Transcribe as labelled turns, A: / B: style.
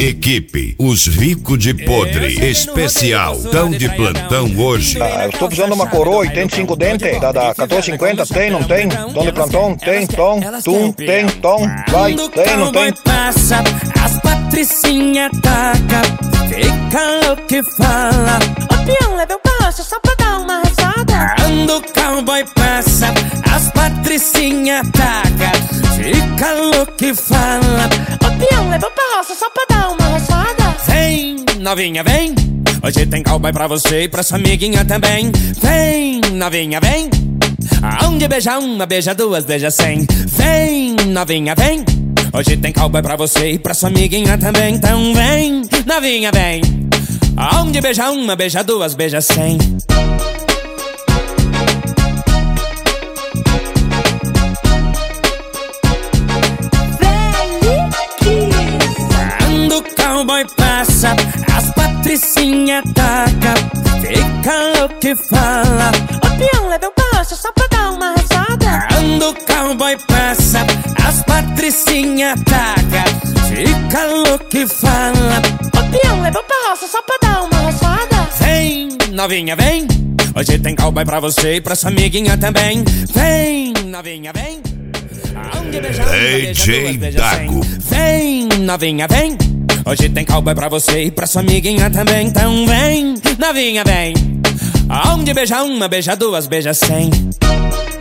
A: Equipe, os Rico de Podre, especial, tão de plantão hoje.
B: Eu estou precisando de uma coroa 85 dentes, da 1450, tem, não tem? Tom de plantão, tem, tom, tum, tem, tom, vai, tem, não tem?
C: Passa, as patricinha taca, fica louco e fala.
D: Ô peão, leva o passo só pra dar uma rezada.
C: Quando o cowboy passa, as patricinha taca, fica louco e fala.
D: Ô peão, leva o passo só pra dar uma rezada.
C: Vem, novinha, vem. Hoje tem cowboy pra você e pra sua amiguinha também. Vem, novinha, vem. Aonde beija uma, beija duas, beija 100. Vem, novinha, vem. Hoje tem cowboy pra você e pra sua amiguinha também. Então vem, novinha, vem. Aonde beija uma, beija duas, beija 100. Quando o cowboy passa, as patricinha taca, fica louco e fala.
D: Ô peão, leva o passo só pra dar uma rezada.
C: Quando o cowboy passa, as patricinha taca, fica louco e fala.
D: Ô peão, leva o passo só pra dar uma rezada.
C: Vem, novinha, vem. Hoje tem cowboy pra você e pra sua amiguinha também. Vem, novinha, vem. Aonde beija uma, beija duas, beija 100. Vem, novinha, vem. Hoje tem cowboy pra você e pra sua amiguinha também. Então vem, novinha, vem. Aonde beija uma, beija duas, beija 100.